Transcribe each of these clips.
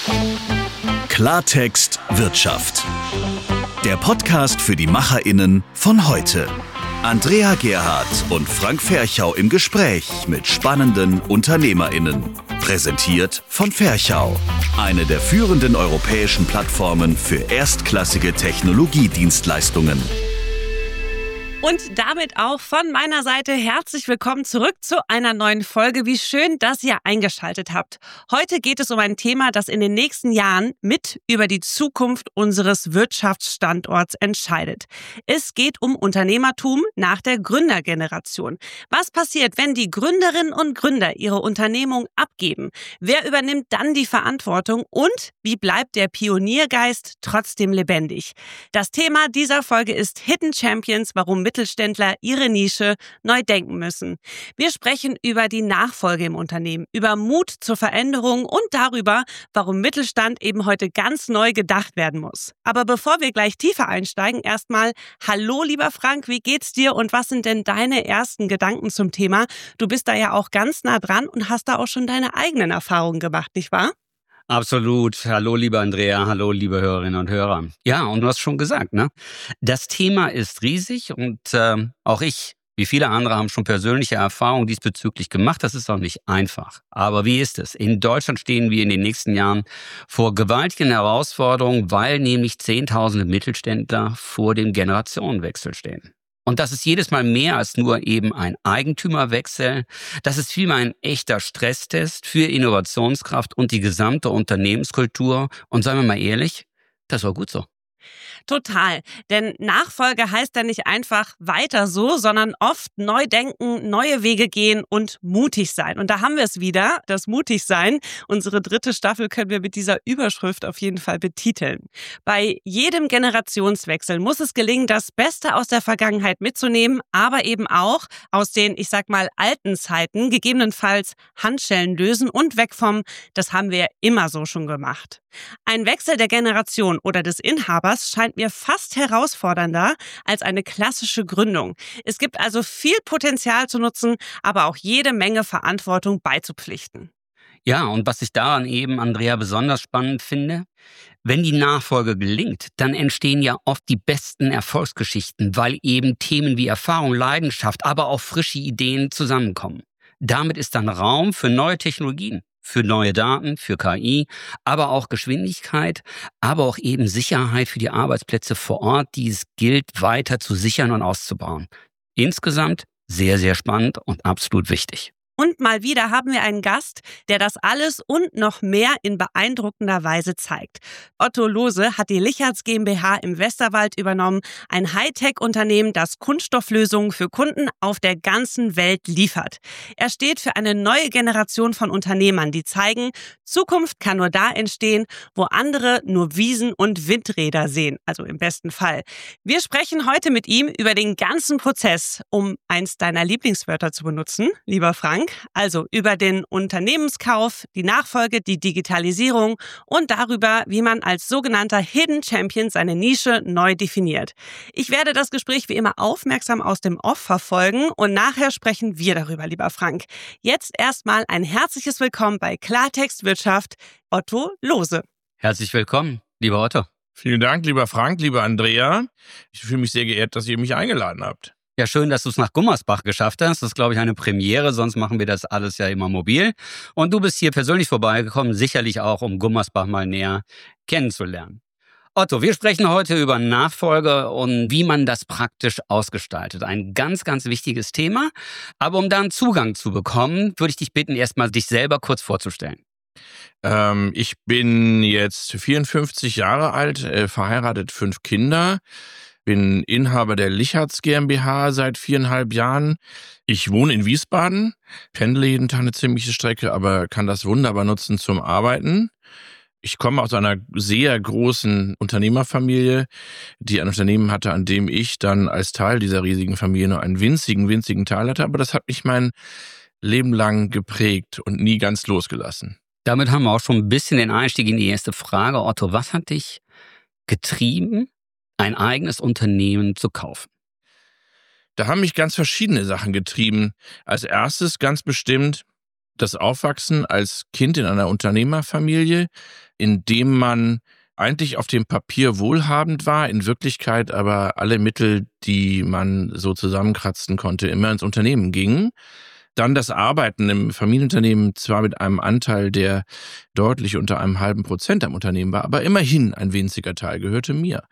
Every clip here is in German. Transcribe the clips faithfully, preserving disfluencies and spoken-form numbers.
Klartext Wirtschaft. Der Podcast für die MacherInnen von heute. Andrea Gerhardt und Frank Ferchau im Gespräch mit spannenden UnternehmerInnen. Präsentiert von Ferchau, eine der führenden europäischen Plattformen für erstklassige Technologiedienstleistungen. Und damit auch von meiner Seite herzlich willkommen zurück zu einer neuen Folge. Wie schön, dass ihr eingeschaltet habt. Heute geht es um ein Thema, das in den nächsten Jahren mit über die Zukunft unseres Wirtschaftsstandorts entscheidet. Es geht um Unternehmertum nach der Gründergeneration. Was passiert, wenn die Gründerinnen und Gründer ihre Unternehmung abgeben? Wer übernimmt dann die Verantwortung? Und wie bleibt der Pioniergeist trotzdem lebendig? Das Thema dieser Folge ist Hidden Champions, warum Mittelständler ihre Nische neu denken müssen. Wir sprechen über die Nachfolge im Unternehmen, über Mut zur Veränderung und darüber, warum Mittelstand eben heute ganz neu gedacht werden muss. Aber bevor wir gleich tiefer einsteigen, erstmal hallo lieber Frank, wie geht's dir und was sind denn deine ersten Gedanken zum Thema? Du bist da ja auch ganz nah dran und hast da auch schon deine eigenen Erfahrungen gemacht, nicht wahr? Absolut. Hallo, liebe Andrea. Hallo, liebe Hörerinnen und Hörer. Ja, und du hast schon gesagt, ne? Das Thema ist riesig und äh, auch ich, wie viele andere, haben schon persönliche Erfahrungen diesbezüglich gemacht. Das ist auch nicht einfach. Aber wie ist es? In Deutschland stehen wir in den nächsten Jahren vor gewaltigen Herausforderungen, weil nämlich Zehntausende Mittelständler vor dem Generationenwechsel stehen. Und das ist jedes Mal mehr als nur eben ein Eigentümerwechsel. Das ist vielmehr ein echter Stresstest für Innovationskraft und die gesamte Unternehmenskultur. Und seien wir mal ehrlich, das war gut so. Total, denn Nachfolge heißt ja nicht einfach weiter so, sondern oft neu denken, neue Wege gehen und mutig sein. Und da haben wir es wieder, das Mutigsein. Unsere dritte Staffel können wir mit dieser Überschrift auf jeden Fall betiteln. Bei jedem Generationswechsel muss es gelingen, das Beste aus der Vergangenheit mitzunehmen, aber eben auch aus den, ich sag mal, alten Zeiten, gegebenenfalls Handschellen lösen und weg vom, das haben wir immer so schon gemacht. Ein Wechsel der Generation oder des Inhabers scheint mir fast herausfordernder als eine klassische Gründung. Es gibt also viel Potenzial zu nutzen, aber auch jede Menge Verantwortung beizupflichten. Ja, und was ich daran eben, Andrea, besonders spannend finde, wenn die Nachfolge gelingt, dann entstehen ja oft die besten Erfolgsgeschichten, weil eben Themen wie Erfahrung, Leidenschaft, aber auch frische Ideen zusammenkommen. Damit ist dann Raum für neue Technologien. Für neue Daten, für K I, aber auch Geschwindigkeit, aber auch eben Sicherheit für die Arbeitsplätze vor Ort, die es gilt, weiter zu sichern und auszubauen. Insgesamt sehr, sehr spannend und absolut wichtig. Und mal wieder haben wir einen Gast, der das alles und noch mehr in beeindruckender Weise zeigt. Otto Lohse hat die Lichertz GmbH im Westerwald übernommen, ein Hightech-Unternehmen, das Kunststofflösungen für Kunden auf der ganzen Welt liefert. Er steht für eine neue Generation von Unternehmern, die zeigen, Zukunft kann nur da entstehen, wo andere nur Wiesen und Windräder sehen, also im besten Fall. Wir sprechen heute mit ihm über den ganzen Prozess, um eins deiner Lieblingswörter zu benutzen, lieber Frank. Also über den Unternehmenskauf, die Nachfolge, die Digitalisierung und darüber, wie man als sogenannter Hidden Champion seine Nische neu definiert. Ich werde das Gespräch wie immer aufmerksam aus dem Off verfolgen und nachher sprechen wir darüber, lieber Frank. Jetzt erstmal ein herzliches Willkommen bei Klartext Wirtschaft, Otto Lohse. Herzlich willkommen, lieber Otto. Vielen Dank, lieber Frank, lieber Andrea. Ich fühle mich sehr geehrt, dass ihr mich eingeladen habt. Ja, schön, dass du es nach Gummersbach geschafft hast. Das ist, glaube ich, eine Premiere, sonst machen wir das alles ja immer mobil. Und du bist hier persönlich vorbeigekommen, sicherlich auch, um Gummersbach mal näher kennenzulernen. Otto, wir sprechen heute über Nachfolge und wie man das praktisch ausgestaltet. Ein ganz, ganz wichtiges Thema. Aber um da einen Zugang zu bekommen, würde ich dich bitten, erstmal dich selber kurz vorzustellen. Ähm, ich bin jetzt vierundfünfzig Jahre alt, äh, verheiratet, fünf Kinder. Bin Inhaber der Lichertz GmbH seit viereinhalb Jahren. Ich wohne in Wiesbaden, pendle jeden Tag eine ziemliche Strecke, aber kann das wunderbar nutzen zum Arbeiten. Ich komme aus einer sehr großen Unternehmerfamilie, die ein Unternehmen hatte, an dem ich dann als Teil dieser riesigen Familie nur einen winzigen, winzigen Teil hatte. Aber das hat mich mein Leben lang geprägt und nie ganz losgelassen. Damit haben wir auch schon ein bisschen den Einstieg in die erste Frage. Otto, was hat dich getrieben, ein eigenes Unternehmen zu kaufen? Da haben mich ganz verschiedene Sachen getrieben. Als erstes ganz bestimmt das Aufwachsen als Kind in einer Unternehmerfamilie, in dem man eigentlich auf dem Papier wohlhabend war, in Wirklichkeit aber alle Mittel, die man so zusammenkratzen konnte, immer ins Unternehmen gingen. Dann das Arbeiten im Familienunternehmen, zwar mit einem Anteil, der deutlich unter einem halben Prozent am Unternehmen war, aber immerhin ein winziger Teil gehörte mir.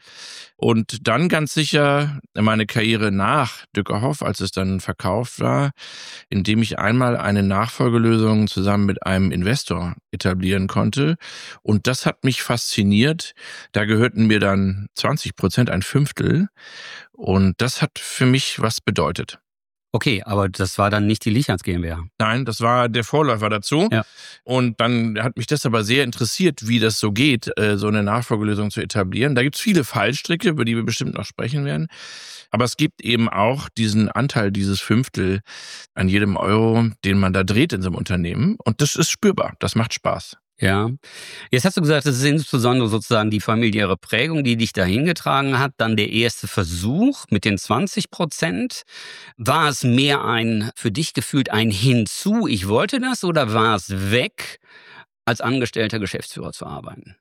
Und dann ganz sicher meine Karriere nach Dyckerhoff, als es dann verkauft war, indem ich einmal eine Nachfolgelösung zusammen mit einem Investor etablieren konnte. Und das hat mich fasziniert. Da gehörten mir dann zwanzig Prozent, ein Fünftel. Und das hat für mich was bedeutet. Okay, aber das war dann nicht die Lichhards GmbH. Nein, das war der Vorläufer dazu. Ja. Und dann hat mich das aber sehr interessiert, wie das so geht, so eine Nachfolgelösung zu etablieren. Da gibt es viele Fallstricke, über die wir bestimmt noch sprechen werden. Aber es gibt eben auch diesen Anteil, dieses Fünftel an jedem Euro, den man da dreht in so einem Unternehmen. Und das ist spürbar. Das macht Spaß. Ja. Jetzt hast du gesagt, es ist insbesondere sozusagen die familiäre Prägung, die dich dahin getragen hat. Dann der erste Versuch mit den zwanzig Prozent. War es mehr ein, für dich gefühlt ein Hinzu, ich wollte das, oder war es weg, als angestellter Geschäftsführer zu arbeiten?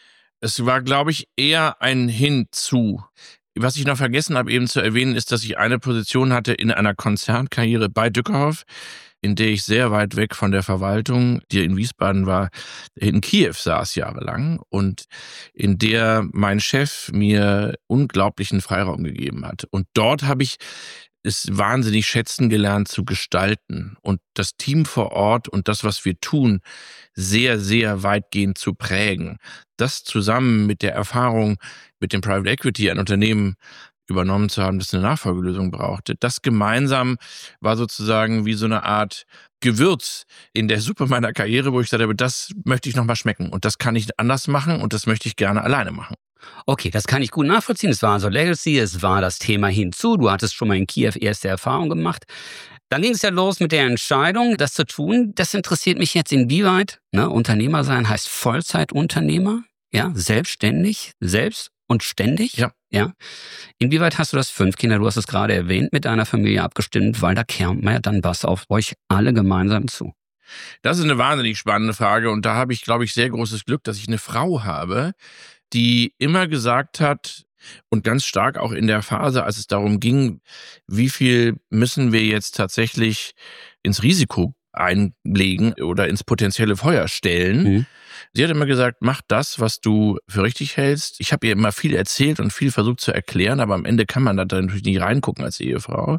Es war, glaube ich, eher ein Hinzu. Was ich noch vergessen habe eben zu erwähnen, ist, dass ich eine Position hatte in einer Konzernkarriere bei Dyckerhoff, in der ich sehr weit weg von der Verwaltung, die in Wiesbaden war, in Kiew saß jahrelang und in der mein Chef mir unglaublichen Freiraum gegeben hat. Und dort habe ich es wahnsinnig schätzen gelernt zu gestalten und das Team vor Ort und das, was wir tun, sehr, sehr weitgehend zu prägen. Das zusammen mit der Erfahrung mit dem Private Equity, ein Unternehmen übernommen zu haben, das eine Nachfolgelösung brauchte. Das gemeinsam war sozusagen wie so eine Art Gewürz in der Suppe meiner Karriere, wo ich gesagt habe, das möchte ich noch mal schmecken und das kann ich anders machen und das möchte ich gerne alleine machen. Okay, das kann ich gut nachvollziehen. Es war also Legacy, es war das Thema hinzu. Du hattest schon mal in Kiew erste Erfahrung gemacht. Dann ging es ja los mit der Entscheidung, das zu tun. Das interessiert mich jetzt inwieweit. Ne? Unternehmer sein heißt Vollzeitunternehmer, ja, selbstständig, selbst und ständig. Ja. Ja. Inwieweit hast du das fünf Kinder, du hast es gerade erwähnt, mit deiner Familie abgestimmt, weil da käme ja dann was auf euch alle gemeinsam zu? Das ist eine wahnsinnig spannende Frage und da habe ich, glaube ich, sehr großes Glück, dass ich eine Frau habe, die immer gesagt hat und ganz stark auch in der Phase, als es darum ging, wie viel müssen wir jetzt tatsächlich ins Risiko einlegen oder ins potenzielle Feuer stellen. Mhm. Sie hat immer gesagt, mach das, was du für richtig hältst. Ich habe ihr immer viel erzählt und viel versucht zu erklären, aber am Ende kann man da natürlich nicht reingucken als Ehefrau.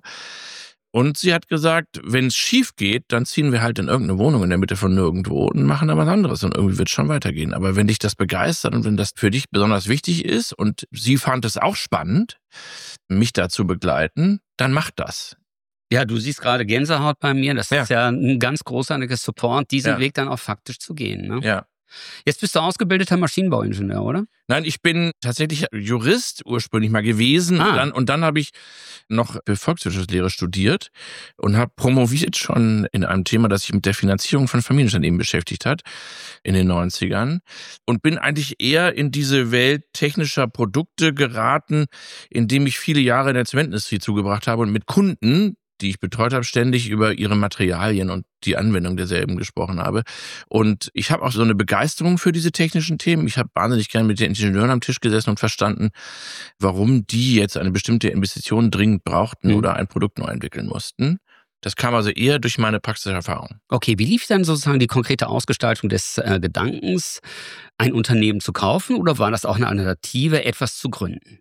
Und sie hat gesagt, wenn es schief geht, dann ziehen wir halt in irgendeine Wohnung in der Mitte von nirgendwo und machen da was anderes und irgendwie wird es schon weitergehen. Aber wenn dich das begeistert und wenn das für dich besonders wichtig ist und sie fand es auch spannend, mich da zu begleiten, dann mach das. Ja, du siehst gerade Gänsehaut bei mir. Das ja. ist ja ein ganz großartiges Support, diesen ja. Weg dann auch faktisch zu gehen. Ne? Ja. Jetzt bist du ausgebildeter Maschinenbauingenieur, oder? Nein, ich bin tatsächlich Jurist ursprünglich mal gewesen. Ah. Dann, und dann habe ich noch Volkswirtschaftslehre studiert und habe promoviert schon in einem Thema, das sich mit der Finanzierung von Familienunternehmen beschäftigt hat in den neunzigern. Und bin eigentlich eher in diese Welt technischer Produkte geraten, indem ich viele Jahre in der Zementindustrie zugebracht habe und mit Kunden, die ich betreut habe, ständig über ihre Materialien und die Anwendung derselben gesprochen habe. Und ich habe auch so eine Begeisterung für diese technischen Themen. Ich habe wahnsinnig gern mit den Ingenieuren am Tisch gesessen und verstanden, warum die jetzt eine bestimmte Investition dringend brauchten mhm. oder ein Produkt neu entwickeln mussten. Das kam also eher durch meine praktische Erfahrung. Okay, wie lief dann sozusagen die konkrete Ausgestaltung des äh, Gedankens, ein Unternehmen zu kaufen, oder war das auch eine Alternative, etwas zu gründen?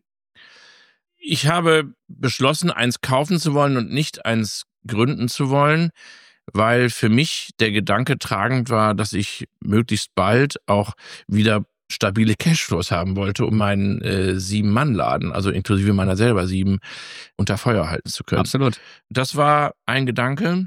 Ich habe beschlossen, eins kaufen zu wollen und nicht eins gründen zu wollen, weil für mich der Gedanke tragend war, dass ich möglichst bald auch wieder stabile Cashflows haben wollte, um meinen äh, Sieben-Mann-Laden, also inklusive meiner selber sieben, unter Feuer halten zu können. Absolut. Das war ein Gedanke.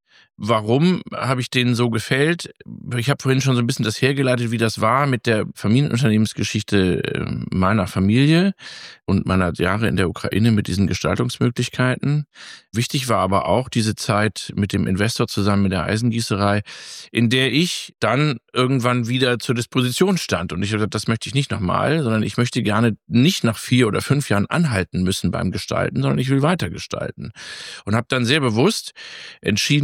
Warum habe ich denen so gefällt? Ich habe vorhin schon so ein bisschen das hergeleitet, wie das war mit der Familienunternehmensgeschichte meiner Familie und meiner Jahre in der Ukraine mit diesen Gestaltungsmöglichkeiten. Wichtig war aber auch diese Zeit mit dem Investor zusammen mit der Eisengießerei, in der ich dann irgendwann wieder zur Disposition stand. Und ich habe gesagt, das möchte ich nicht nochmal, sondern ich möchte gerne nicht nach vier oder fünf Jahren anhalten müssen beim Gestalten, sondern ich will weiter gestalten. Und habe dann sehr bewusst entschieden, mir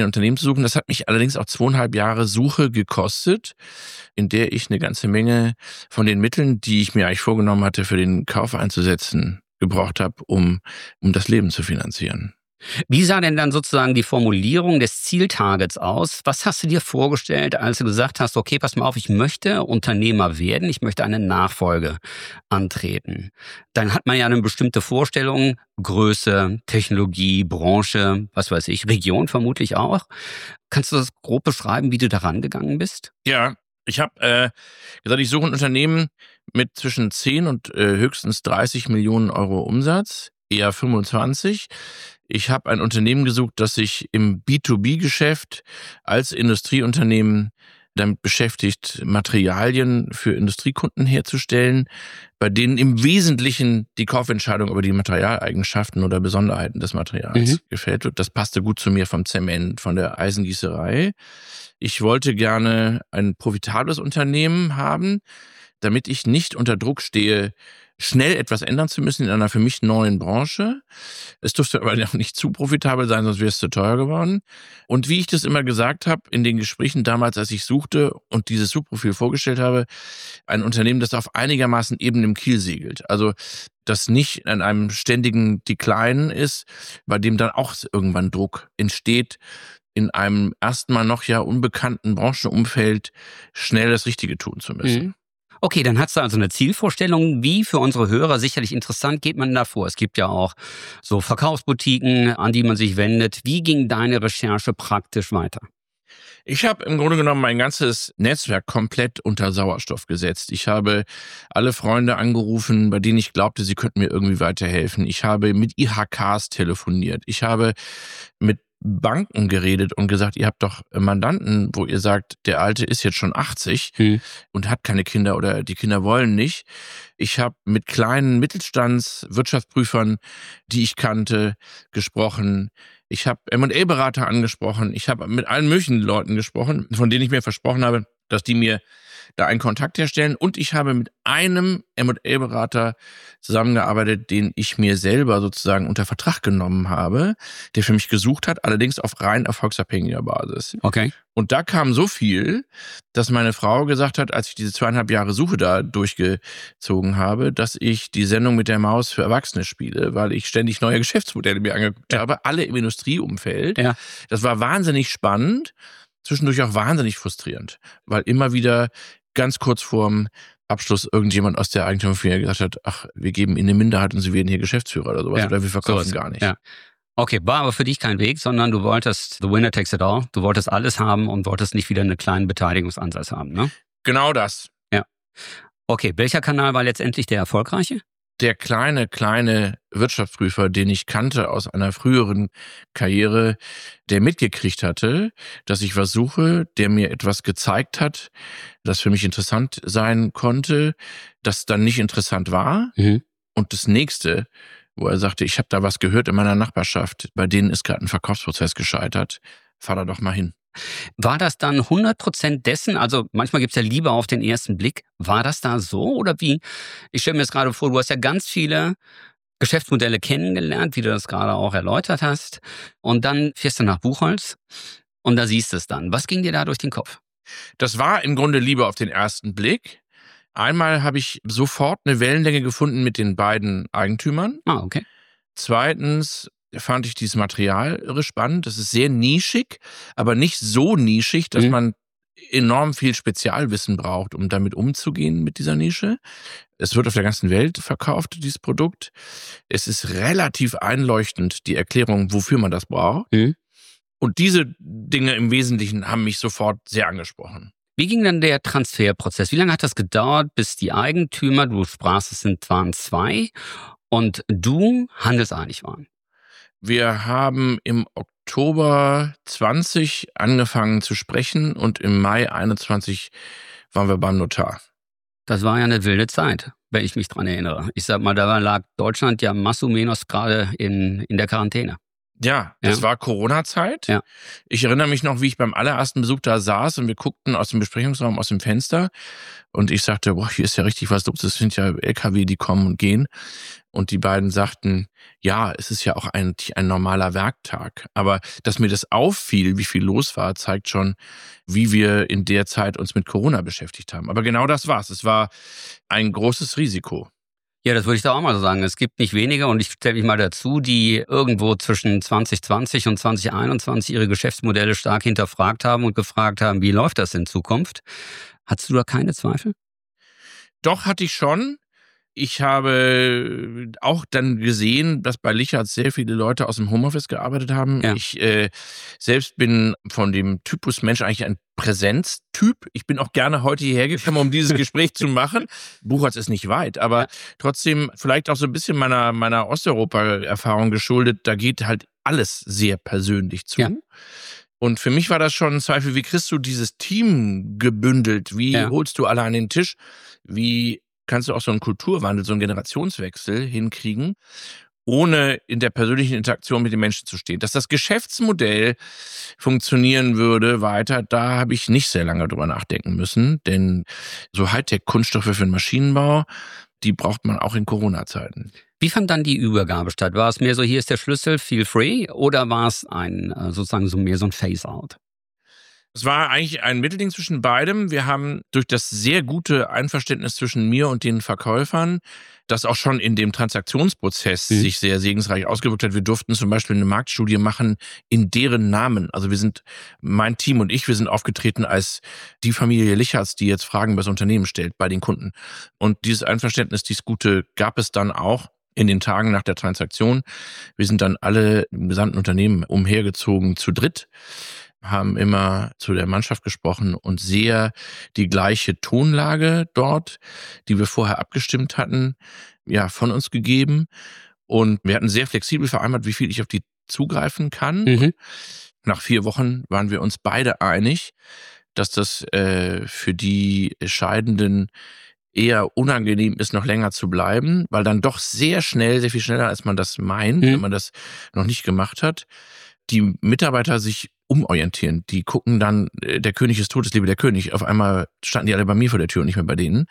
Unternehmen zu suchen. Das hat mich allerdings auch zweieinhalb Jahre Suche gekostet, in der ich eine ganze Menge von den Mitteln, die ich mir eigentlich vorgenommen hatte, für den Kauf einzusetzen, gebraucht habe, um, um das Leben zu finanzieren. Wie sah denn dann sozusagen die Formulierung des Zieltargets aus? Was hast du dir vorgestellt, als du gesagt hast, okay, pass mal auf, ich möchte Unternehmer werden, ich möchte eine Nachfolge antreten? Dann hat man ja eine bestimmte Vorstellung, Größe, Technologie, Branche, was weiß ich, Region vermutlich auch. Kannst du das grob beschreiben, wie du da rangegangen bist? Ja, ich habe äh, gesagt, ich suche ein Unternehmen mit zwischen zehn und äh, höchstens dreißig Millionen Euro Umsatz, eher fünfundzwanzig. Ich habe ein Unternehmen gesucht, das sich im B zwei B-Geschäft als Industrieunternehmen damit beschäftigt, Materialien für Industriekunden herzustellen, bei denen im Wesentlichen die Kaufentscheidung über die Materialeigenschaften oder Besonderheiten des Materials mhm. gefällt wird. Das passte gut zu mir vom Zement, von der Eisengießerei. Ich wollte gerne ein profitables Unternehmen haben, damit ich nicht unter Druck stehe, schnell etwas ändern zu müssen in einer für mich neuen Branche. Es durfte aber auch nicht zu profitabel sein, sonst wäre es zu teuer geworden. Und wie ich das immer gesagt habe in den Gesprächen damals, als ich suchte und dieses Suchprofil vorgestellt habe, ein Unternehmen, das auf einigermaßen ebenem Kiel segelt. Also das nicht an einem ständigen Decline ist, bei dem dann auch irgendwann Druck entsteht, in einem erstmal noch ja unbekannten Branchenumfeld schnell das Richtige tun zu müssen. Mhm. Okay, dann hast du also eine Zielvorstellung. Wie für unsere Hörer sicherlich interessant geht man da vor? Es gibt ja auch so Verkaufsboutiquen, an die man sich wendet. Wie ging deine Recherche praktisch weiter? Ich habe im Grunde genommen mein ganzes Netzwerk komplett unter Sauerstoff gesetzt. Ich habe alle Freunde angerufen, bei denen ich glaubte, sie könnten mir irgendwie weiterhelfen. Ich habe mit I H Ks telefoniert. Ich habe mit Banken geredet und gesagt, ihr habt doch Mandanten, wo ihr sagt, der Alte ist jetzt schon achtzig hm. und hat keine Kinder oder die Kinder wollen nicht. Ich habe mit kleinen Mittelstandswirtschaftsprüfern, die ich kannte, gesprochen. Ich habe M und A-Berater angesprochen. Ich habe mit allen möglichen Leuten gesprochen, von denen ich mir versprochen habe, dass die mir da einen Kontakt herstellen. Und ich habe mit einem M und A-Berater zusammengearbeitet, den ich mir selber sozusagen unter Vertrag genommen habe, der für mich gesucht hat, allerdings auf rein erfolgsabhängiger Basis. Okay. Und da kam so viel, dass meine Frau gesagt hat, als ich diese zweieinhalb Jahre Suche da durchgezogen habe, dass ich die Sendung mit der Maus für Erwachsene spiele, weil ich ständig neue Geschäftsmodelle mir angeguckt ja. habe, alle im Industrieumfeld. Ja. Das war wahnsinnig spannend, zwischendurch auch wahnsinnig frustrierend, weil immer wieder ganz kurz vorm Abschluss irgendjemand aus der Eigentümerfamilie gesagt hat, ach, wir geben Ihnen eine Minderheit und Sie werden hier Geschäftsführer oder sowas, ja. oder wir verkaufen so gar nicht. Ja. Okay, war aber für dich kein Weg, sondern du wolltest the winner takes it all. Du wolltest alles haben und wolltest nicht wieder einen kleinen Beteiligungsansatz haben, ne? Genau das. Ja. Okay, welcher Kanal war letztendlich der erfolgreiche? Der kleine, kleine Wirtschaftsprüfer, den ich kannte aus einer früheren Karriere, der mitgekriegt hatte, dass ich was suche, der mir etwas gezeigt hat, das für mich interessant sein konnte, das dann nicht interessant war. Mhm. Und das nächste, wo er sagte, ich habe da was gehört in meiner Nachbarschaft, bei denen ist gerade ein Verkaufsprozess gescheitert, fahr da doch mal hin. War das dann hundert Prozent dessen, also manchmal gibt's ja Liebe auf den ersten Blick, war das da so oder wie? Ich stelle mir jetzt gerade vor, du hast ja ganz viele Geschäftsmodelle kennengelernt, wie du das gerade auch erläutert hast, und dann fährst du nach Buchholz und da siehst du es dann. Was ging dir da durch den Kopf? Das war im Grunde Liebe auf den ersten Blick. Einmal habe ich sofort eine Wellenlänge gefunden mit den beiden Eigentümern. Ah, okay. Zweitens fand ich dieses Material irre spannend. Das ist sehr nischig, aber nicht so nischig, dass mhm. man enorm viel Spezialwissen braucht, um damit umzugehen mit dieser Nische. Es wird auf der ganzen Welt verkauft, dieses Produkt. Es ist relativ einleuchtend, die Erklärung, wofür man das braucht. Mhm. Und diese Dinge im Wesentlichen haben mich sofort sehr angesprochen. Wie ging dann der Transferprozess? Wie lange hat das gedauert, bis die Eigentümer, du sprachst, es sind, waren zwei, und du handelseinig waren? Wir haben im Oktober zwanzig angefangen zu sprechen und im Mai einundzwanzig waren wir beim Notar. Das war ja eine wilde Zeit, wenn ich mich dran erinnere. Ich sag mal, da lag Deutschland ja más o menos gerade in, in der Quarantäne. Ja, das Ja. war Corona-Zeit. Ja. Ich erinnere mich noch, wie ich beim allerersten Besuch da saß und wir guckten aus dem Besprechungsraum, aus dem Fenster und ich sagte, boah, hier ist ja richtig was los, das sind ja L K W, die kommen und gehen. Und die beiden sagten, ja, es ist ja auch ein, ein normaler Werktag. Aber dass mir das auffiel, wie viel los war, zeigt schon, wie wir in der Zeit uns mit Corona beschäftigt haben. Aber genau das war's. Es war ein großes Risiko. Ja, das würde ich da auch mal so sagen. Es gibt nicht wenige und ich stelle mich mal dazu, die irgendwo zwischen zwanzig zwanzig und zwanzig einundzwanzig ihre Geschäftsmodelle stark hinterfragt haben und gefragt haben, wie läuft das in Zukunft? Hattest du da keine Zweifel? Doch, hatte ich schon. Ich habe auch dann gesehen, dass bei Lichards sehr viele Leute aus dem Homeoffice gearbeitet haben. Ja. Ich äh, selbst bin von dem Typus Mensch eigentlich ein Präsenztyp. Ich bin auch gerne heute hierher gekommen, um dieses Gespräch zu machen. Buchholz ist nicht weit, aber trotzdem vielleicht auch so ein bisschen meiner, meiner Osteuropa-Erfahrung geschuldet. Da geht halt alles sehr persönlich zu. Ja. Und für mich war das schon ein Zweifel, wie kriegst du dieses Team gebündelt? Wie Ja. holst du alle an den Tisch? Wie kannst du auch so einen Kulturwandel, so einen Generationswechsel hinkriegen, ohne in der persönlichen Interaktion mit den Menschen zu stehen? Dass das Geschäftsmodell funktionieren würde weiter, da habe ich nicht sehr lange drüber nachdenken müssen, denn so Hightech-Kunststoffe für den Maschinenbau, die braucht man auch in Corona-Zeiten. Wie fand dann die Übergabe statt? War es mehr so, hier ist der Schlüssel, feel free, oder war es ein äh, sozusagen so mehr so ein Phase-out? Es war eigentlich ein Mittelding zwischen beidem. Wir haben durch das sehr gute Einverständnis zwischen mir und den Verkäufern, das auch schon in dem Transaktionsprozess Mhm. sich sehr segensreich ausgewirkt hat. Wir durften zum Beispiel eine Marktstudie machen in deren Namen. Also wir sind, mein Team und ich, wir sind aufgetreten als die Familie Lichards, die jetzt Fragen über das Unternehmen stellt bei den Kunden. Und dieses Einverständnis, dieses Gute gab es dann auch in den Tagen nach der Transaktion. Wir sind dann alle im gesamten Unternehmen umhergezogen zu dritt, haben immer zu der Mannschaft gesprochen und sehr die gleiche Tonlage dort, die wir vorher abgestimmt hatten, ja, von uns gegeben. Und wir hatten sehr flexibel vereinbart, wie viel ich auf die zugreifen kann. Mhm. Nach vier Wochen waren wir uns beide einig, dass das äh, für die Scheidenden eher unangenehm ist, noch länger zu bleiben, weil dann doch sehr schnell, sehr viel schneller, als man das meint, Mhm. wenn man das noch nicht gemacht hat, die Mitarbeiter sich umorientieren. Die gucken dann, äh, der König ist tot, es lebe der König. Auf einmal standen die alle bei mir vor der Tür und nicht mehr bei denen.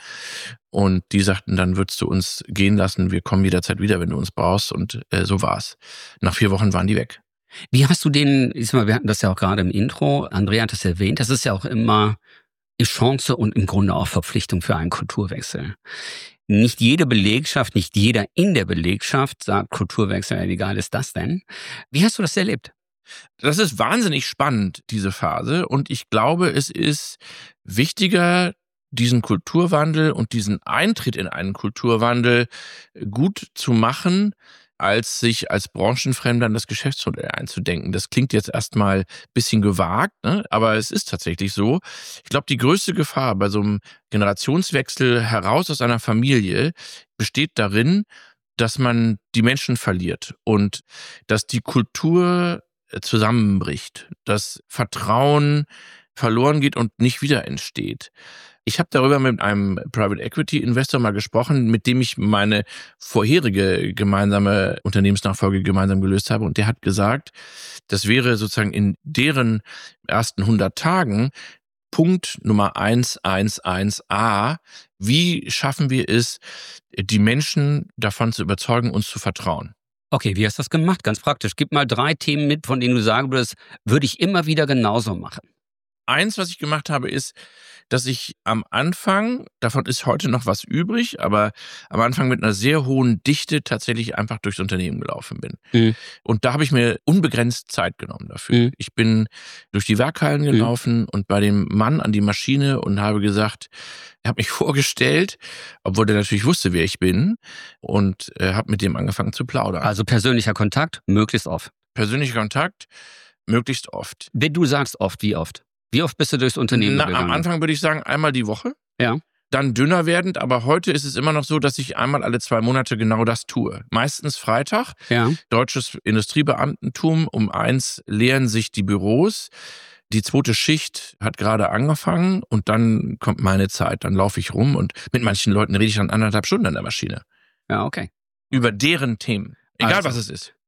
Und die sagten, dann würdest du uns gehen lassen, wir kommen jederzeit wieder, wenn du uns brauchst. Und äh, so war's. Nach vier Wochen waren die weg. Wie hast du den, ich sag mal, wir hatten das ja auch gerade im Intro, Andrea hat das erwähnt, das ist ja auch immer eine Chance und im Grunde auch Verpflichtung für einen Kulturwechsel. Nicht jede Belegschaft, nicht jeder in der Belegschaft sagt Kulturwechsel, wie geil ist das denn? Wie hast du das erlebt? Das ist wahnsinnig spannend, diese Phase. Und ich glaube, es ist wichtiger, diesen Kulturwandel und diesen Eintritt in einen Kulturwandel gut zu machen, als sich als Branchenfremder in das Geschäftsmodell einzudenken. Das klingt jetzt erstmal ein bisschen gewagt, ne? Aber es ist tatsächlich so. Ich glaube, die größte Gefahr bei so einem Generationswechsel heraus aus einer Familie besteht darin, dass man die Menschen verliert und dass die Kultur zusammenbricht, dass Vertrauen verloren geht und nicht wieder entsteht. Ich habe darüber mit einem Private Equity Investor mal gesprochen, mit dem ich meine vorherige gemeinsame Unternehmensnachfolge gemeinsam gelöst habe. Und der hat gesagt, das wäre sozusagen in deren ersten hundert Tagen Punkt Nummer eins eins eins a. Wie schaffen wir es, die Menschen davon zu überzeugen, uns zu vertrauen? Okay, wie hast du das gemacht? Ganz praktisch. Gib mal drei Themen mit, von denen du sagen würdest, würde ich immer wieder genauso machen. Eins, was ich gemacht habe, ist, dass ich am Anfang, davon ist heute noch was übrig, aber am Anfang mit einer sehr hohen Dichte tatsächlich einfach durchs Unternehmen gelaufen bin. Mhm. Und da habe ich mir unbegrenzt Zeit genommen dafür. Mhm. Ich bin durch die Werkhallen gelaufen mhm. und bei dem Mann an die Maschine und habe gesagt, er hat mich vorgestellt, obwohl der natürlich wusste, wer ich bin, und äh, habe mit dem angefangen zu plaudern. Also persönlicher Kontakt, möglichst oft. Persönlicher Kontakt, möglichst oft. Wenn du sagst oft, wie oft? Wie oft bist du durchs Unternehmen Na, gegangen? am Anfang würde ich sagen, einmal die Woche. Ja. Dann dünner werdend, aber heute ist es immer noch so, dass ich einmal alle zwei Monate genau das tue. Meistens Freitag, Ja. deutsches Industriebeamtentum, um eins leeren sich die Büros. Die zweite Schicht hat gerade angefangen und dann kommt meine Zeit. Dann laufe ich rum und mit manchen Leuten rede ich dann anderthalb Stunden an der Maschine. Ja, okay. Über deren Themen. Egal, Also. was es ist.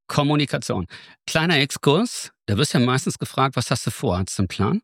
Kommunikation. Kleiner Exkurs, da wirst du ja meistens gefragt, was hast du vor? Hast du einen Plan?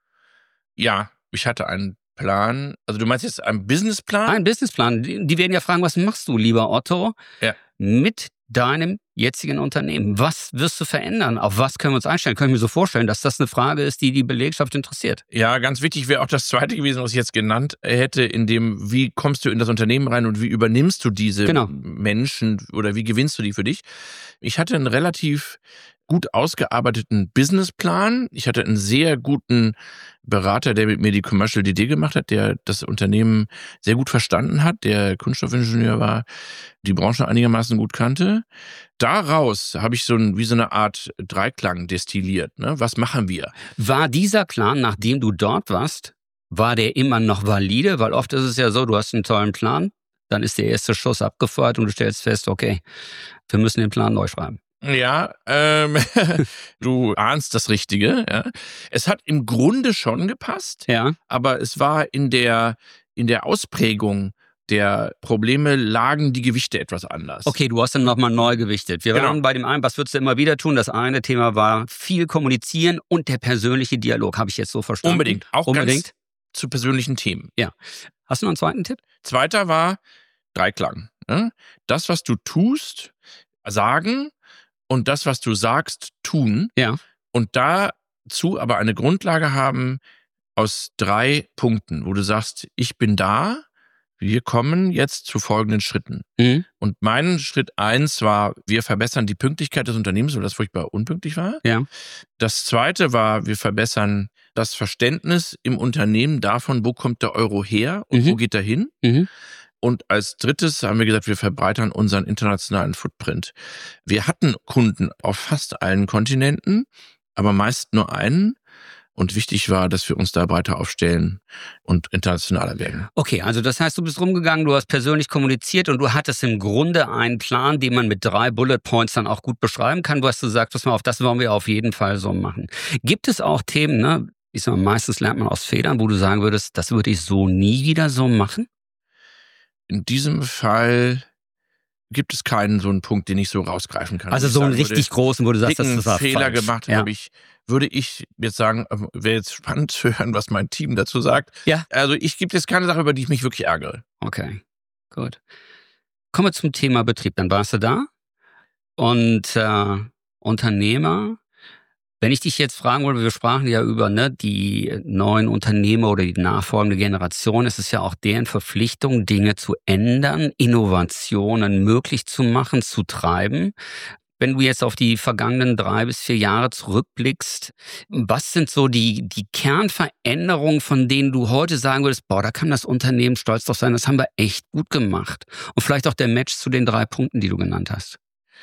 Ja, ich hatte einen Plan. Also du meinst jetzt einen Businessplan? Ein Businessplan. Die, die werden ja fragen, was machst du, lieber Otto, Ja. mit deinem jetzigen Unternehmen? Was wirst du verändern? Auf was können wir uns einstellen? Können wir mir so vorstellen, dass das eine Frage ist, die die Belegschaft interessiert? Ja, ganz wichtig wäre auch das zweite gewesen, was ich jetzt genannt hätte, in dem, wie kommst du in das Unternehmen rein und wie übernimmst du diese Genau. Menschen oder wie gewinnst du die für dich? Ich hatte einen relativ gut ausgearbeiteten Businessplan. Ich hatte einen sehr guten Berater, der mit mir die Commercial D D gemacht hat, der das Unternehmen sehr gut verstanden hat, der Kunststoffingenieur war, die Branche einigermaßen gut kannte. Daraus habe ich so ein, wie so eine Art Dreiklang destilliert. Ne? Was machen wir? War dieser Plan, nachdem du dort warst, war der immer noch valide? Weil oft ist es ja so, du hast einen tollen Plan, dann ist der erste Schuss abgefeuert und du stellst fest, okay, wir müssen den Plan neu schreiben. Ja, ähm, du ahnst das Richtige. Ja. Es hat im Grunde schon gepasst, Ja. aber es war in der, in der Ausprägung der Probleme lagen die Gewichte etwas anders. Okay, du hast dann nochmal neu gewichtet. Wir Genau. waren bei dem einen, was würdest du immer wieder tun? Das eine Thema war viel kommunizieren und der persönliche Dialog. Habe ich jetzt so verstanden? Unbedingt, auch Unbedingt. ganz zu persönlichen Themen. Hast du noch einen zweiten Tipp? Zweiter war Dreiklang. Ne? Das, was du tust, sagen und das, was du sagst, tun. Ja. Und dazu aber eine Grundlage haben aus drei Punkten, wo du sagst, ich bin da, wir kommen jetzt zu folgenden Schritten. Mhm. Und mein Schritt eins war, wir verbessern die Pünktlichkeit des Unternehmens, weil das furchtbar unpünktlich war. Ja. Das zweite war, wir verbessern das Verständnis im Unternehmen davon, wo kommt der Euro her und Mhm. wo geht er hin. Mhm. Und als drittes haben wir gesagt, wir verbreitern unseren internationalen Footprint. Wir hatten Kunden auf fast allen Kontinenten, aber meist nur einen. Und wichtig war, dass wir uns da breiter aufstellen und internationaler werden. Okay, also das heißt, du bist rumgegangen, du hast persönlich kommuniziert und du hattest im Grunde einen Plan, den man mit drei Bullet Points dann auch gut beschreiben kann. Du hast gesagt, pass mal auf, das wollen wir auf jeden Fall so machen. Gibt es auch Themen, ne? Ich sag mal, meistens lernt man aus Fehlern, wo du sagen würdest, das würde ich so nie wieder so machen? In diesem Fall gibt es keinen so einen Punkt, den ich so rausgreifen kann. Also Ich so einen sagen würde, richtig großen, wo du sagst, das dicken ist war Fehler falsch. gemacht Ja. habe ich, würde ich jetzt sagen, äh, wäre jetzt spannend zu hören, was mein Team dazu sagt. Ja. Also ich gibt jetzt keine Sache, über die ich mich wirklich ärgere. Okay, gut. Kommen wir zum Thema Betrieb. Dann warst du da und äh, Unternehmer. Wenn ich dich jetzt fragen würde, wir sprachen ja über ne, die neuen Unternehmer oder die nachfolgende Generation, es ist ja auch deren Verpflichtung, Dinge zu ändern, Innovationen möglich zu machen, zu treiben. Wenn du jetzt auf die vergangenen drei bis vier Jahre zurückblickst, was sind so die, die Kernveränderungen, von denen du heute sagen würdest, boah, da kann das Unternehmen stolz drauf sein, das haben wir echt gut gemacht. Und vielleicht auch der Match zu den drei Punkten, die du genannt hast.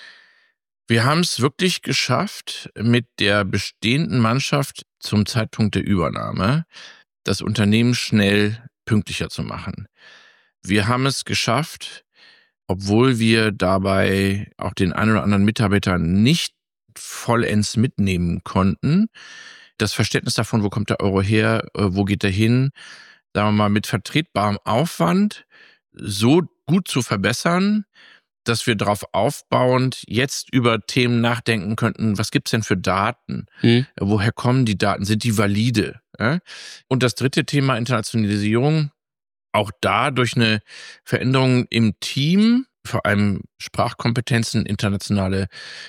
Wir haben es wirklich geschafft, mit der bestehenden Mannschaft zum Zeitpunkt der Übernahme das Unternehmen schnell pünktlicher zu machen. Wir haben es geschafft, obwohl wir dabei auch den einen oder anderen Mitarbeiter nicht vollends mitnehmen konnten, das Verständnis davon, wo kommt der Euro her, wo geht er hin, sagen wir mal, mit vertretbarem Aufwand so gut zu verbessern, dass wir darauf aufbauend jetzt über Themen nachdenken könnten, was gibt's denn für Daten? Hm. Woher kommen die Daten? Sind die valide? Ja? Und das dritte Thema Internationalisierung, auch da durch eine Veränderung im Team, vor allem Sprachkompetenzen, internationale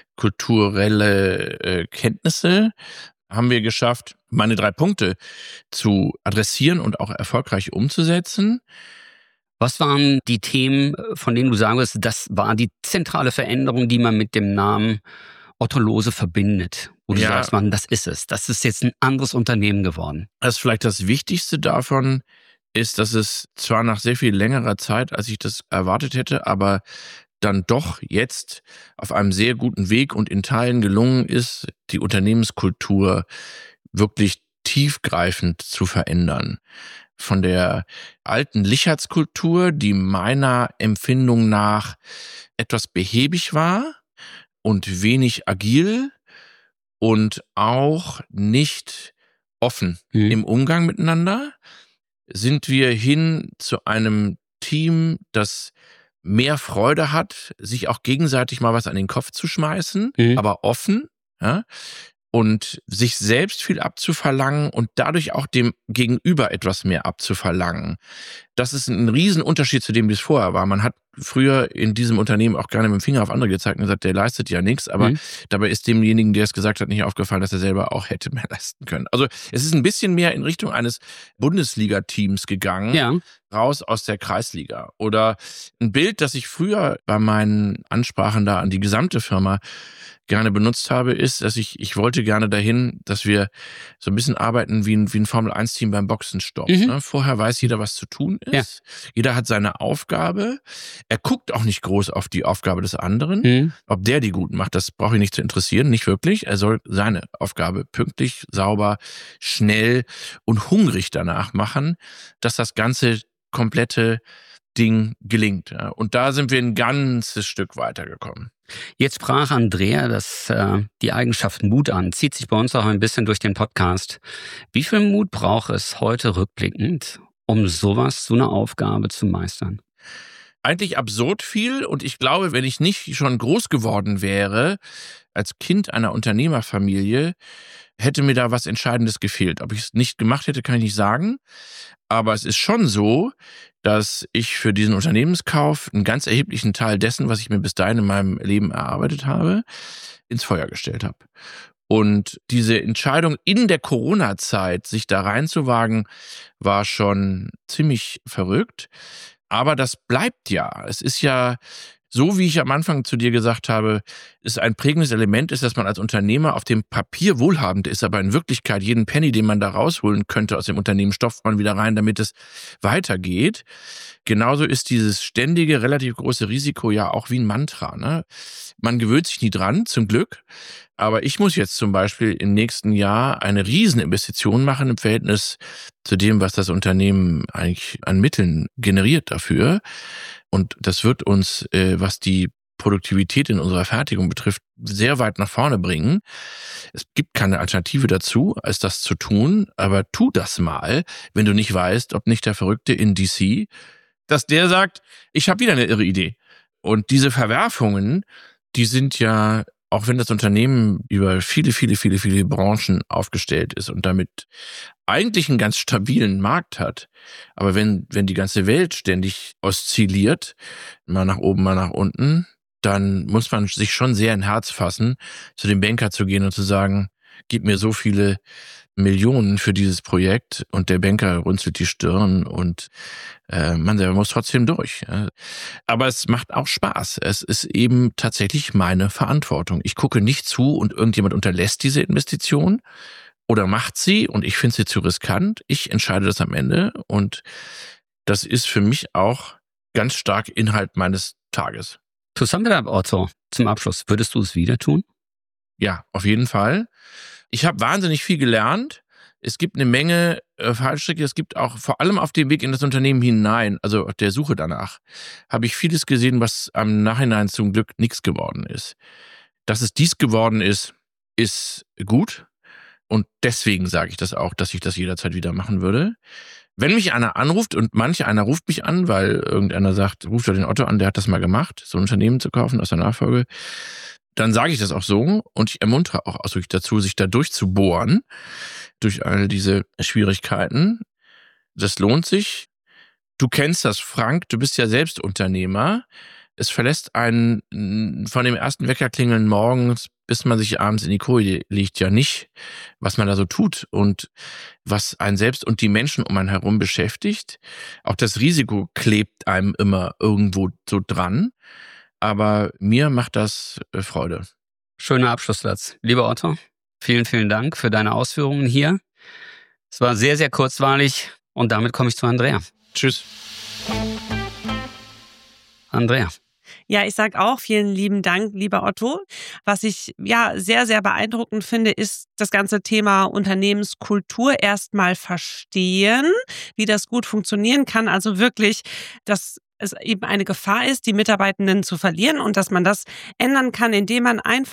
kulturelle äh, Kenntnisse, haben wir geschafft, meine drei Punkte zu adressieren und auch erfolgreich umzusetzen. Was waren die Themen, von denen du sagen würdest, das war die zentrale Veränderung, die man mit dem Namen Otto Lohse verbindet? Wo du Ja. sagst, man, das ist es. Das ist jetzt ein anderes Unternehmen geworden. Das ist vielleicht das Wichtigste davon, ist, dass es zwar nach sehr viel längerer Zeit, als ich das erwartet hätte, aber dann doch jetzt auf einem sehr guten Weg und in Teilen gelungen ist, die Unternehmenskultur wirklich tiefgreifend zu verändern. Von der alten Lichertskultur, die meiner Empfindung nach etwas behäbig war und wenig agil und auch nicht offen Hm. im Umgang miteinander, sind wir hin zu einem Team, das mehr Freude hat, sich auch gegenseitig mal was an den Kopf zu schmeißen, Mhm. aber offen, ja, und sich selbst viel abzuverlangen und dadurch auch dem Gegenüber etwas mehr abzuverlangen. Das ist ein Riesenunterschied zu dem, wie es vorher war. Man hat früher in diesem Unternehmen auch gerne mit dem Finger auf andere gezeigt und gesagt, der leistet ja nichts, aber Mhm. dabei ist demjenigen, der es gesagt hat, nicht aufgefallen, dass er selber auch hätte mehr leisten können. Also es ist ein bisschen mehr in Richtung eines Bundesliga-Teams gegangen, Ja. raus aus der Kreisliga. Oder ein Bild, das ich früher bei meinen Ansprachen da an die gesamte Firma gerne benutzt habe, ist, dass ich, ich wollte gerne dahin, dass wir so ein bisschen arbeiten wie ein, wie ein Formel eins Team beim Boxenstopp. Mhm. Ne? Vorher weiß jeder, was zu tun ist. Ja. Jeder hat seine Aufgabe. Er guckt auch nicht groß auf die Aufgabe des anderen. Mhm. Ob der die gut macht, das brauche ich nicht zu interessieren, nicht wirklich. Er soll seine Aufgabe pünktlich, sauber, schnell und hungrig danach machen, dass das ganze komplette Ding gelingt. Ja. Und da sind wir ein ganzes Stück weitergekommen. Jetzt sprach Andrea das, äh, die Eigenschaft Mut an, zieht sich bei uns auch ein bisschen durch den Podcast. Wie viel Mut braucht es heute rückblickend, um sowas, so eine Aufgabe zu meistern? Eigentlich absurd viel, und ich glaube, wenn ich nicht schon groß geworden wäre, als Kind einer Unternehmerfamilie, hätte mir da was Entscheidendes gefehlt. Ob ich es nicht gemacht hätte, kann ich nicht sagen. Aber es ist schon so, dass ich für diesen Unternehmenskauf einen ganz erheblichen Teil dessen, was ich mir bis dahin in meinem Leben erarbeitet habe, ins Feuer gestellt habe. Und diese Entscheidung in der Corona-Zeit, sich da reinzuwagen, war schon ziemlich verrückt. Aber das bleibt ja. Es ist ja so, wie ich am Anfang zu dir gesagt habe, ist ein prägendes Element, ist, dass man als Unternehmer auf dem Papier wohlhabend ist, aber in Wirklichkeit jeden Penny, den man da rausholen könnte aus dem Unternehmen, stopft man wieder rein, damit es weitergeht. Genauso ist dieses ständige, relativ große Risiko ja auch wie ein Mantra. Ne? Man gewöhnt sich nie dran, zum Glück. Aber ich muss jetzt zum Beispiel im nächsten Jahr eine Rieseninvestition machen im Verhältnis zu dem, was das Unternehmen eigentlich an Mitteln generiert dafür. Und das wird uns, äh, was die Produktivität in unserer Fertigung betrifft, sehr weit nach vorne bringen. Es gibt keine Alternative dazu, als das zu tun. Aber tu das mal, wenn du nicht weißt, ob nicht der Verrückte in D C, dass der sagt, ich habe wieder eine irre Idee. Und diese Verwerfungen, die sind ja, auch wenn das Unternehmen über viele, viele, viele, viele Branchen aufgestellt ist und damit eigentlich einen ganz stabilen Markt hat, aber wenn, wenn die ganze Welt ständig oszilliert, mal nach oben, mal nach unten, dann muss man sich schon sehr ein Herz fassen, zu dem Banker zu gehen und zu sagen, gib mir so viele Millionen für dieses Projekt, und der Banker runzelt die Stirn und äh, man selber muss trotzdem durch. Ja. Aber es macht auch Spaß. Es ist eben tatsächlich meine Verantwortung. Ich gucke nicht zu und irgendjemand unterlässt diese Investition oder macht sie und ich finde sie zu riskant. Ich entscheide das am Ende, und das ist für mich auch ganz stark Inhalt meines Tages. To sum it up, Otto, zum Abschluss, würdest du es wieder tun? Ja, auf jeden Fall. Ich habe wahnsinnig viel gelernt. Es gibt eine Menge äh, Fallstricke. Es gibt auch vor allem auf dem Weg in das Unternehmen hinein, also auf der Suche danach, habe ich vieles gesehen, was am Nachhinein zum Glück nichts geworden ist. Dass es dies geworden ist, ist gut. Und deswegen sage ich das auch, dass ich das jederzeit wieder machen würde. Wenn mich einer anruft, und manch einer ruft mich an, weil irgendeiner sagt, ruft doch den Otto an, der hat das mal gemacht, so ein Unternehmen zu kaufen aus der Nachfolge, dann sage ich das auch so, und ich ermuntere auch ausdrücklich dazu, sich da durchzubohren durch all diese Schwierigkeiten. Das lohnt sich. Du kennst das, Frank, du bist ja selbst Unternehmer. Es verlässt einen von dem ersten Weckerklingeln morgens, bis man sich abends in die Koje legt, ja nicht, was man da so tut und was einen selbst und die Menschen um einen herum beschäftigt. Auch das Risiko klebt einem immer irgendwo so dran. Aber mir macht das Freude. Schöner Abschlusssatz. Lieber Otto, vielen, vielen Dank für deine Ausführungen hier. Es war sehr, sehr kurzweilig, und damit komme ich zu Andrea. Tschüss. Andrea. Ja, ich sage auch vielen lieben Dank, lieber Otto. Was ich ja sehr, sehr beeindruckend finde, ist das ganze Thema Unternehmenskultur erstmal verstehen, wie das gut funktionieren kann. Also wirklich, dass es eben eine Gefahr ist, die Mitarbeitenden zu verlieren, und dass man das ändern kann, indem man einfach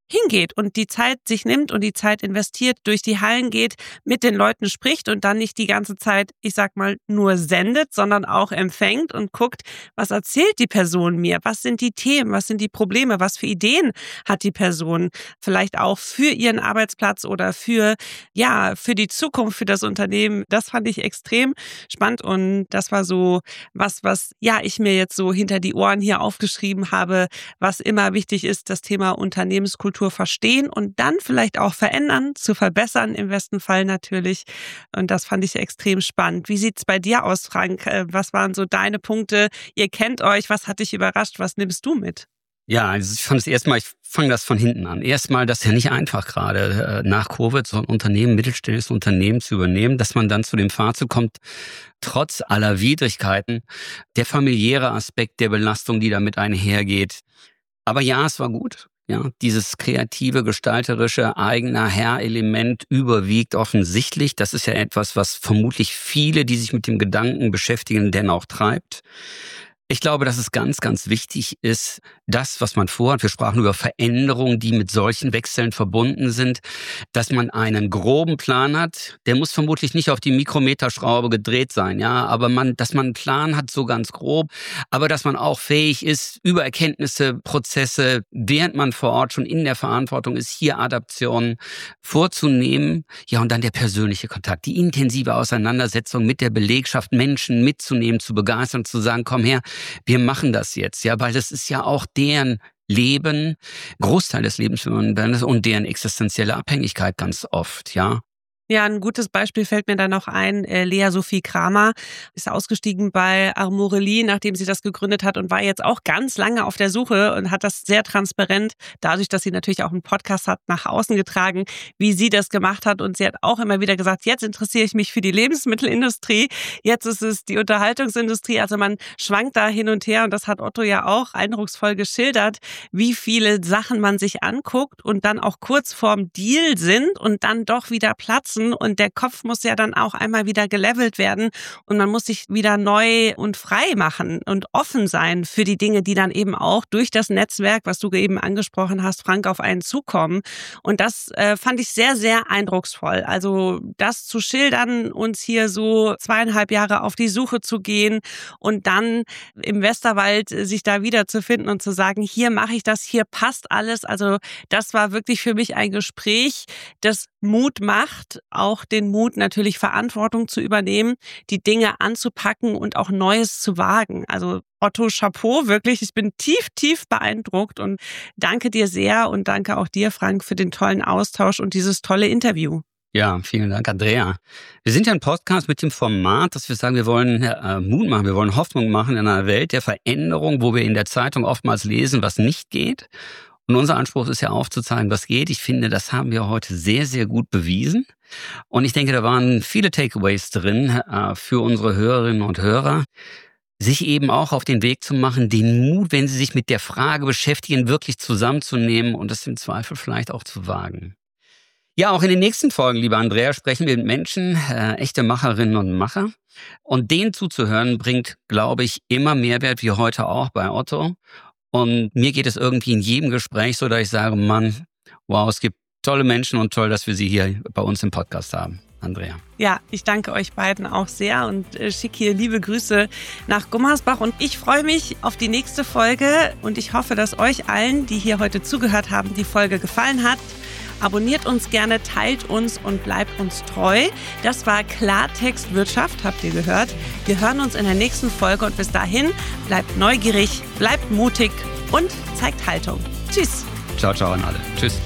hingeht und die Zeit sich nimmt und die Zeit investiert, durch die Hallen geht, mit den Leuten spricht und dann nicht die ganze Zeit, ich sag mal, nur sendet, sondern auch empfängt und guckt, was erzählt die Person mir, was sind die Themen, was sind die Probleme, was für Ideen hat die Person, vielleicht auch für ihren Arbeitsplatz oder für, ja, für die Zukunft, für das Unternehmen. Das fand ich extrem spannend und das war so was, was, ja, ich mir jetzt so hinter die Ohren hier aufgeschrieben habe, was immer wichtig ist, das Thema Unternehmenskultur verstehen und dann vielleicht auch verändern, zu verbessern im besten Fall natürlich. Und das fand ich extrem spannend. Wie sieht's bei dir aus, Frank? Was waren so deine Punkte? Ihr kennt euch. Was hat dich überrascht? Was nimmst du mit? Ja, also ich fand es erstmal, ich fange das von hinten an. Erstmal, das ist ja nicht einfach gerade nach Covid so ein Unternehmen, mittelständisches Unternehmen zu übernehmen, dass man dann zu dem Fazit kommt, trotz aller Widrigkeiten, der familiäre Aspekt der Belastung, die damit einhergeht. Aber ja, es war gut. Ja, dieses kreative, gestalterische, eigener Herr-Element überwiegt offensichtlich. Das ist ja etwas, was vermutlich viele, die sich mit dem Gedanken beschäftigen, denn auch treibt. Ich glaube, dass es ganz, ganz wichtig ist, das, was man vorhat, wir sprachen über Veränderungen, die mit solchen Wechseln verbunden sind, dass man einen groben Plan hat. Der muss vermutlich nicht auf die Mikrometerschraube gedreht sein, ja, aber man, dass man einen Plan hat, so ganz grob, aber dass man auch fähig ist, über Erkenntnisse, Prozesse, während man vor Ort schon in der Verantwortung ist, hier Adaptionen vorzunehmen. Ja, und dann der persönliche Kontakt, die intensive Auseinandersetzung mit der Belegschaft, Menschen mitzunehmen, zu begeistern, zu sagen, komm her, wir machen das jetzt, ja, weil das ist ja auch deren Leben, Großteil des Lebens und deren existenzielle Abhängigkeit ganz oft, ja. Ja, ein gutes Beispiel fällt mir dann noch ein. Lea Sophie Kramer ist ausgestiegen bei Armorelie, nachdem sie das gegründet hat und war jetzt auch ganz lange auf der Suche und hat das sehr transparent, dadurch, dass sie natürlich auch einen Podcast hat, nach außen getragen, wie sie das gemacht hat. Und sie hat auch immer wieder gesagt, jetzt interessiere ich mich für die Lebensmittelindustrie, jetzt ist es die Unterhaltungsindustrie. Also man schwankt da hin und her und das hat Otto ja auch eindrucksvoll geschildert, wie viele Sachen man sich anguckt und dann auch kurz vorm Deal sind und dann doch wieder platzen. Und der Kopf muss ja dann auch einmal wieder gelevelt werden und man muss sich wieder neu und frei machen und offen sein für die Dinge, die dann eben auch durch das Netzwerk, was du eben angesprochen hast, Frank, auf einen zukommen. Und das äh, fand ich sehr, sehr eindrucksvoll. Also das zu schildern, uns hier so zweieinhalb Jahre auf die Suche zu gehen und dann im Westerwald sich da wiederzufinden und zu sagen, hier mache ich das, hier passt alles. Also das war wirklich für mich ein Gespräch, das Mut macht, auch den Mut natürlich Verantwortung zu übernehmen, die Dinge anzupacken und auch Neues zu wagen. Also Otto, Chapeau, wirklich, ich bin tief, tief beeindruckt und danke dir sehr und danke auch dir, Frank, für den tollen Austausch und dieses tolle Interview. Ja, vielen Dank, Andrea. Wir sind ja ein Podcast mit dem Format, dass wir sagen, wir wollen äh, Mut machen, wir wollen Hoffnung machen in einer Welt der Veränderung, wo wir in der Zeitung oftmals lesen, was nicht geht. Und unser Anspruch ist ja aufzuzeigen, was geht. Ich finde, das haben wir heute sehr, sehr gut bewiesen. Und ich denke, da waren viele Takeaways drin äh, für unsere Hörerinnen und Hörer, sich eben auch auf den Weg zu machen, den Mut, wenn sie sich mit der Frage beschäftigen, wirklich zusammenzunehmen und das im Zweifel vielleicht auch zu wagen. Ja, auch in den nächsten Folgen, lieber Andrea, sprechen wir mit Menschen, äh, echte Macherinnen und Macher. Und denen zuzuhören, bringt, glaube ich, immer Mehrwert, wie heute auch bei Otto. Und mir geht es irgendwie in jedem Gespräch so, dass ich sage, Mann, wow, es gibt tolle Menschen und toll, dass wir sie hier bei uns im Podcast haben. Andrea. Ja, ich danke euch beiden auch sehr und schicke hier liebe Grüße nach Gummersbach. Und ich freue mich auf die nächste Folge und ich hoffe, dass euch allen, die hier heute zugehört haben, die Folge gefallen hat. Abonniert uns gerne, teilt uns und bleibt uns treu. Das war Klartext Wirtschaft, habt ihr gehört. Wir hören uns in der nächsten Folge und bis dahin bleibt neugierig, bleibt mutig und zeigt Haltung. Tschüss. Ciao, ciao an alle. Tschüss.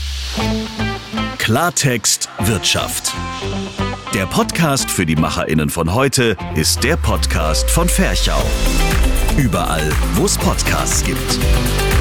Klartext Wirtschaft. Der Podcast für die MacherInnen von heute ist der Podcast von Ferchau. Überall, wo es Podcasts gibt.